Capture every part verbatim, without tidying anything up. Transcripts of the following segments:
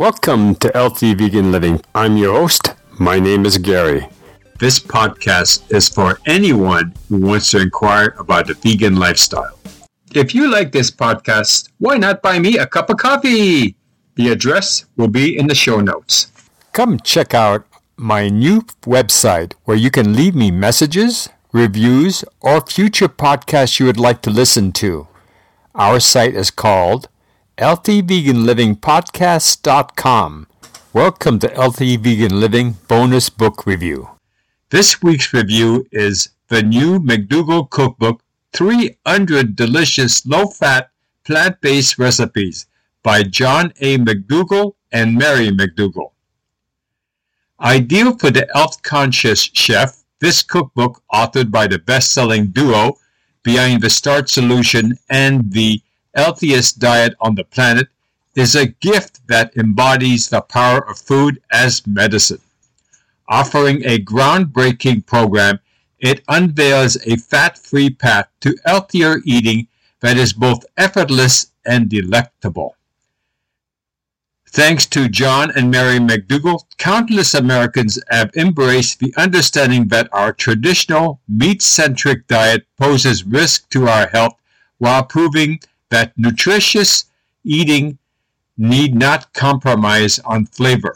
Welcome to Healthy Vegan Living. I'm your host. My name is Gary. This podcast is for anyone who wants to inquire about the vegan lifestyle. If you like this podcast, why not buy me a cup of coffee? The address will be in the show notes. Come check out my new website where you can leave me messages, reviews, or future podcasts you would like to listen to. Our site is called healthy vegan living podcast dot com. Welcome to Healthy Vegan Living Bonus Book Review. This week's review is the new McDougall Cookbook, three hundred Delicious Low-Fat Plant-Based Recipes by John A. McDougall and Mary McDougall. Ideal for the health-conscious chef, this cookbook, authored by the best-selling duo Behind the Start Solution and The Healthiest Diet on the Planet, is a gift that embodies the power of food as medicine. Offering a groundbreaking program, it unveils a fat-free path to healthier eating that is both effortless and delectable. Thanks to John and Mary McDougall, countless Americans have embraced the understanding that our traditional meat-centric diet poses risk to our health, while proving that nutritious eating need not compromise on flavor.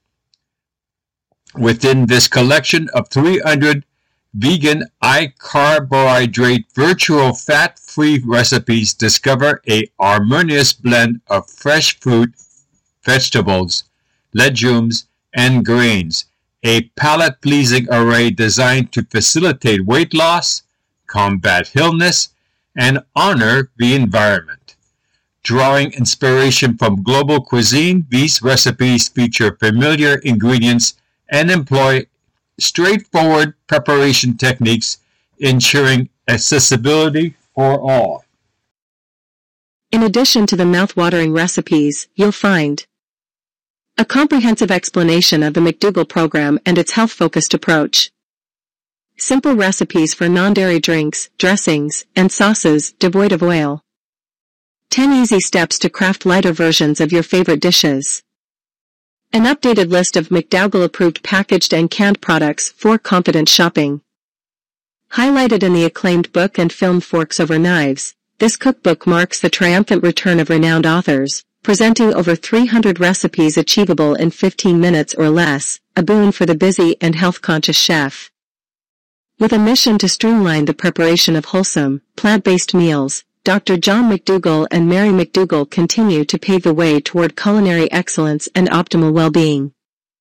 Within this collection of three hundred vegan, high-carbohydrate, virtual fat-free recipes, discover a harmonious blend of fresh fruit, vegetables, legumes, and grains, a palate-pleasing array designed to facilitate weight loss, combat illness, and honor the environment. Drawing inspiration from global cuisine, these recipes feature familiar ingredients and employ straightforward preparation techniques, ensuring accessibility for all. In addition to the mouth-watering recipes, you'll find a comprehensive explanation of the McDougall program and its health-focused approach, simple recipes for non-dairy drinks, dressings, and sauces devoid of oil, ten easy steps to craft lighter versions of your favorite dishes, an updated list of McDougall-approved packaged and canned products for confident shopping. Highlighted in the acclaimed book and film Forks Over Knives, this cookbook marks the triumphant return of renowned authors, presenting over three hundred recipes achievable in fifteen minutes or less, a boon for the busy and health-conscious chef. With a mission to streamline the preparation of wholesome, plant-based meals, Doctor John McDougall and Mary McDougall continue to pave the way toward culinary excellence and optimal well-being.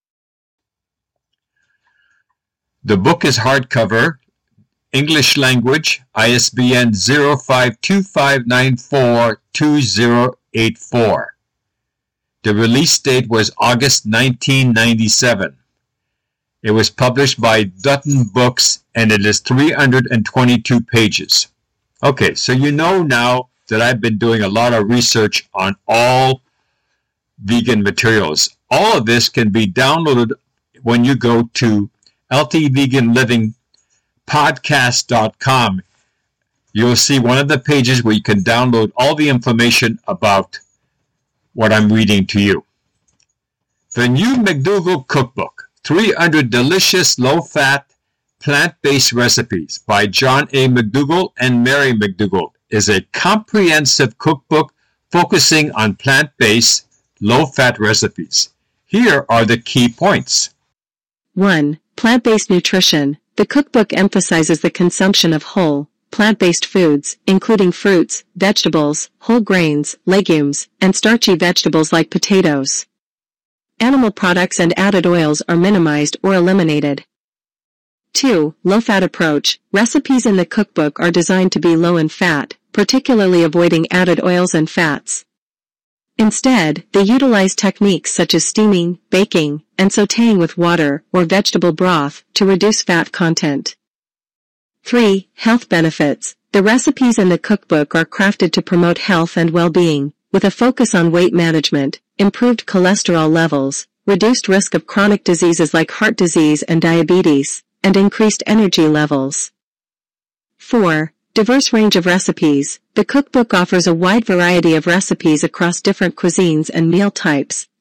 The book is hardcover, English language, I S B N zero five two five nine four two zero eight four. The release date was August nineteen ninety-seven. It was published by Dutton Books, and it is three hundred twenty-two pages. Okay, so you know now that I've been doing a lot of research on all vegan materials. All of this can be downloaded when you go to healthy vegan living podcast dot com. You'll see one of the pages where you can download all the information about what I'm reading to you. The new McDougall Cookbook, three hundred Delicious Low-Fat Plant-Based Recipes by John A. McDougall and Mary McDougall, is a comprehensive cookbook focusing on plant-based, low-fat recipes. Here are the key points. one. Plant-based nutrition. The cookbook emphasizes the consumption of whole, plant-based foods, including fruits, vegetables, whole grains, legumes, and starchy vegetables like potatoes. Animal products and added oils are minimized or eliminated. two. Low-fat approach. Recipes in the cookbook are designed to be low in fat, particularly avoiding added oils and fats. Instead, they utilize techniques such as steaming, baking, and sautéing with water or vegetable broth to reduce fat content. three. Health benefits. The recipes in the cookbook are crafted to promote health and well-being, with a focus on weight management, improved cholesterol levels, reduced risk of chronic diseases like heart disease and diabetes, and increased energy levels. four. Diverse range of recipes. The cookbook offers a wide variety of recipes across different cuisines and meal types,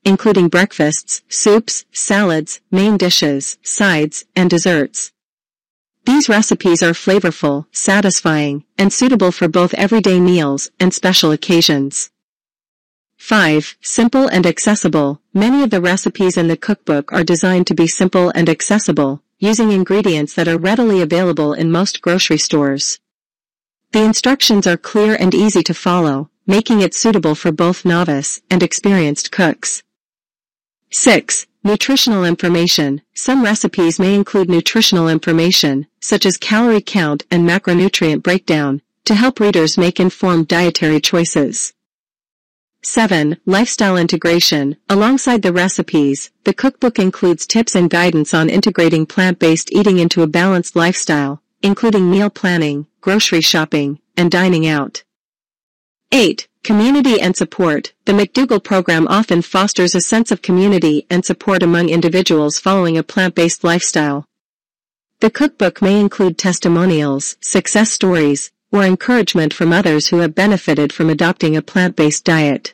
including breakfasts, soups, salads, main dishes, sides, and desserts. These recipes are flavorful, satisfying, and suitable for both everyday meals and special occasions. five. Simple and accessible. Many of the recipes in the cookbook are designed to be simple and accessible, using ingredients that are readily available in most grocery stores. The instructions are clear and easy to follow, making it suitable for both novice and experienced cooks. six. Nutritional information. Some recipes may include nutritional information, such as calorie count and macronutrient breakdown, to help readers make informed dietary choices. seven. Lifestyle integration. Alongside the recipes, the cookbook includes tips and guidance on integrating plant-based eating into a balanced lifestyle, including meal planning, grocery shopping, and dining out. eight. Community and support. The McDougall program often fosters a sense of community and support among individuals following a plant-based lifestyle. The cookbook may include testimonials, success stories, or encouragement from others who have benefited from adopting a plant-based diet.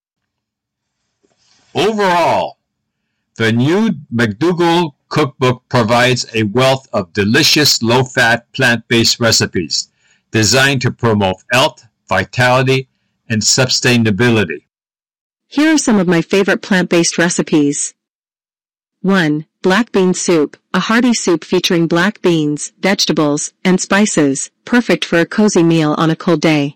Overall, the new McDougall cookbook provides a wealth of delicious, low-fat, plant-based recipes designed to promote health, vitality, and sustainability. Here are some of my favorite plant-based recipes. one. Black bean soup, a hearty soup featuring black beans, vegetables, and spices, perfect for a cozy meal on a cold day.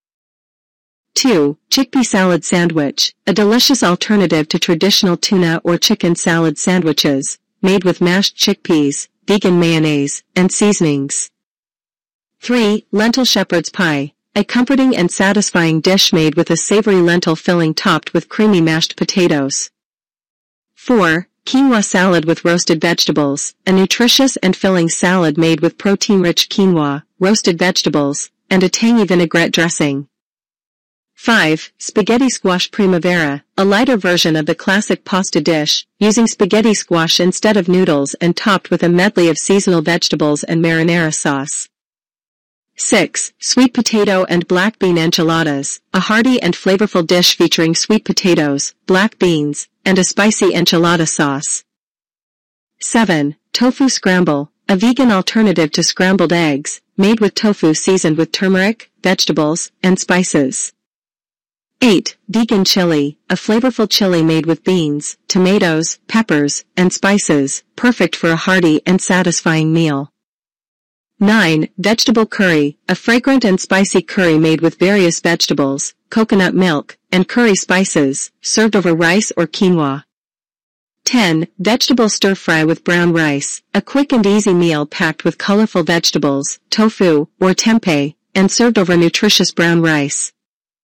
two. Chickpea salad sandwich, a delicious alternative to traditional tuna or chicken salad sandwiches, made with mashed chickpeas, vegan mayonnaise, and seasonings. three. Lentil shepherd's pie, a comforting and satisfying dish made with a savory lentil filling topped with creamy mashed potatoes. four. Quinoa salad with roasted vegetables, a nutritious and filling salad made with protein-rich quinoa, roasted vegetables, and a tangy vinaigrette dressing. five. Spaghetti squash primavera, a lighter version of the classic pasta dish, using spaghetti squash instead of noodles and topped with a medley of seasonal vegetables and marinara sauce. six. Sweet potato and black bean enchiladas, a hearty and flavorful dish featuring sweet potatoes, black beans, and a spicy enchilada sauce. seven. Tofu scramble, a vegan alternative to scrambled eggs, made with tofu seasoned with turmeric, vegetables, and spices. eight. Vegan chili, a flavorful chili made with beans, tomatoes, peppers, and spices, perfect for a hearty and satisfying meal. nine. Vegetable curry, a fragrant and spicy curry made with various vegetables, coconut milk, and curry spices, served over rice or quinoa. ten. Vegetable stir-fry with brown rice, a quick and easy meal packed with colorful vegetables, tofu, or tempeh, and served over nutritious brown rice.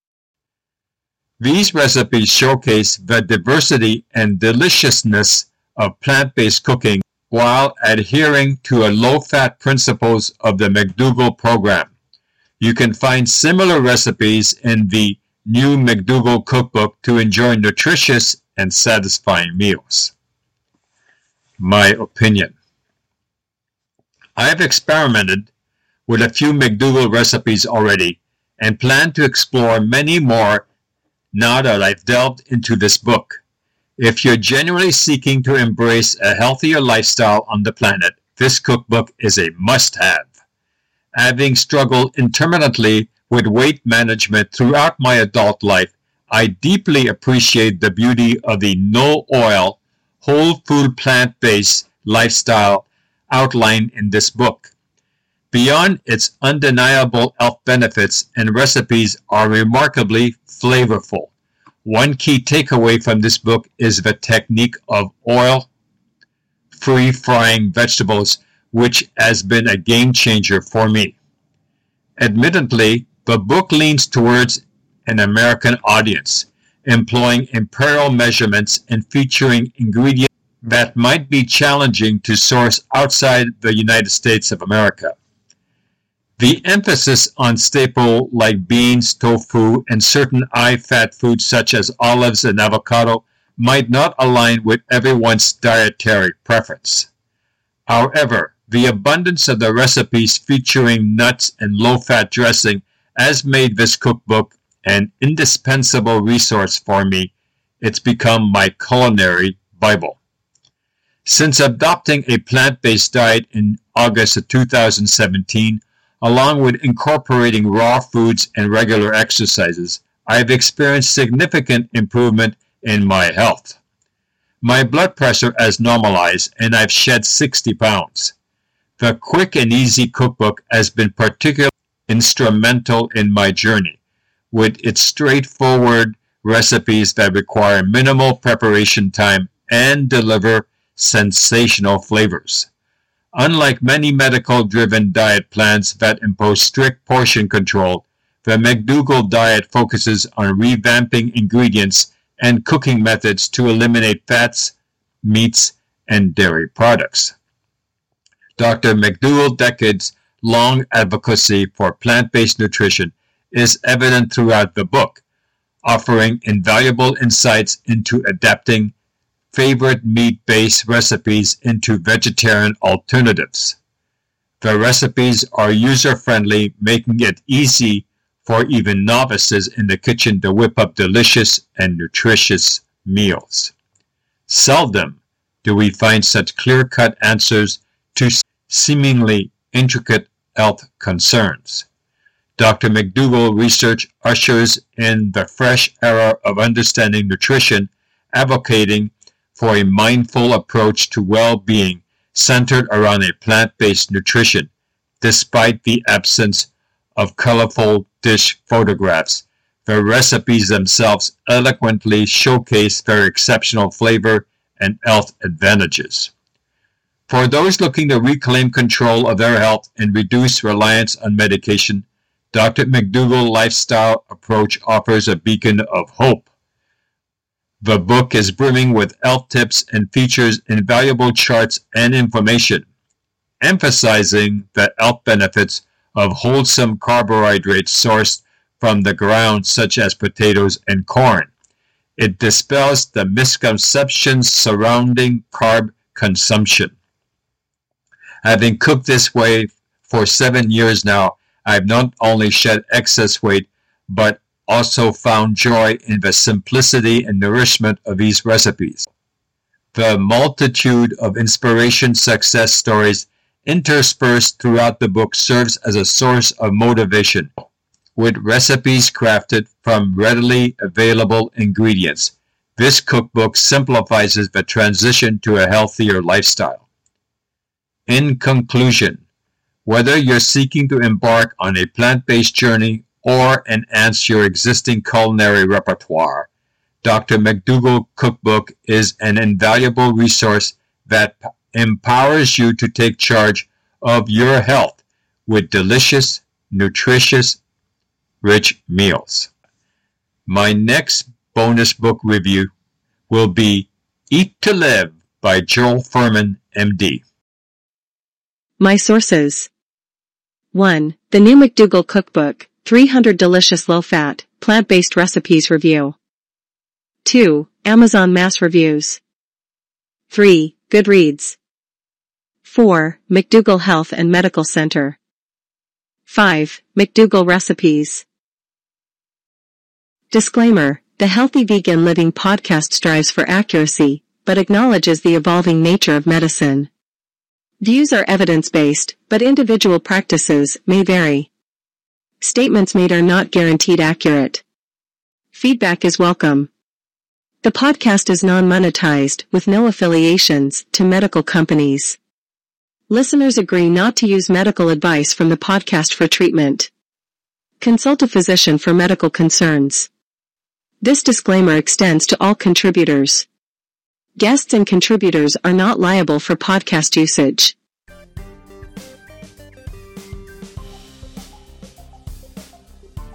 These recipes showcase the diversity and deliciousness of plant-based cooking while adhering to a low-fat principles of the McDougall program. You can find similar recipes in the new McDougall cookbook to enjoy nutritious and satisfying meals. My opinion. I have experimented with a few McDougall recipes already and plan to explore many more now that I've delved into this book. If you're genuinely seeking to embrace a healthier lifestyle on the planet, this cookbook is a must-have. Having struggled intermittently with weight management throughout my adult life, I deeply appreciate the beauty of the no-oil, whole food plant-based lifestyle outlined in this book. Beyond its undeniable health benefits, and recipes are remarkably flavorful. One key takeaway from this book is the technique of oil-free frying vegetables, which has been a game changer for me. Admittedly, the book leans towards an American audience, employing imperial measurements and featuring ingredients that might be challenging to source outside the United States of America. The emphasis on staples like beans, tofu, and certain high-fat foods such as olives and avocado might not align with everyone's dietary preference. However, the abundance of the recipes featuring nuts and low-fat dressing has made this cookbook an indispensable resource for me, It's become my culinary Bible. Since adopting a plant-based diet in August of two thousand seventeen, along with incorporating raw foods and regular exercises, I have experienced significant improvement in my health. My blood pressure has normalized and I've shed sixty pounds. The Quick and Easy Cookbook has been particularly instrumental in my journey, with its straightforward recipes that require minimal preparation time and deliver sensational flavors. Unlike many medical-driven diet plans that impose strict portion control, the McDougall diet focuses on revamping ingredients and cooking methods to eliminate fats, meats, and dairy products. Doctor McDougall's decades-long advocacy for plant-based nutrition is evident throughout the book, offering invaluable insights into adapting favorite meat-based recipes into vegetarian alternatives. The recipes are user-friendly, making it easy for even novices in the kitchen to whip up delicious and nutritious meals. Seldom do we find such clear-cut answers to seemingly intricate health concerns. Doctor McDougall research ushers in the fresh era of understanding nutrition, advocating for a mindful approach to well-being centered around a plant-based nutrition, despite the absence of colorful dish photographs. The recipes themselves eloquently showcase their exceptional flavor and health advantages. For those looking to reclaim control of their health and reduce reliance on medication, Doctor McDougall's lifestyle approach offers a beacon of hope. The book is brimming with health tips and features invaluable charts and information, emphasizing the health benefits of wholesome carbohydrates sourced from the ground such as potatoes and corn. It dispels the misconceptions surrounding carb consumption. Having cooked this way for seven years now, I've not only shed excess weight, but also found joy in the simplicity and nourishment of these recipes. The multitude of inspiration success stories interspersed throughout the book serves as a source of motivation, with recipes crafted from readily available ingredients. This cookbook simplifies the transition to a healthier lifestyle. In conclusion, whether you're seeking to embark on a plant-based journey or enhance your existing culinary repertoire, Doctor McDougall Cookbook is an invaluable resource that empowers you to take charge of your health with delicious, nutritious, rich meals. My next bonus book review will be Eat to Live by Joel Fuhrman, M D. My sources. one. The new McDougall Cookbook, three hundred delicious low-fat, plant-based recipes review. two. Amazon Mass Reviews. three. Goodreads. four. McDougall Health and Medical Center. five. McDougall Recipes. Disclaimer: the Healthy Vegan Living podcast strives for accuracy, but acknowledges the evolving nature of medicine. Views are evidence-based, but individual practices may vary. Statements made are not guaranteed accurate. Feedback is welcome. The podcast is non-monetized, with no affiliations to medical companies. Listeners agree not to use medical advice from the podcast for treatment. Consult a physician for medical concerns. This disclaimer extends to all contributors. Guests and contributors are not liable for podcast usage.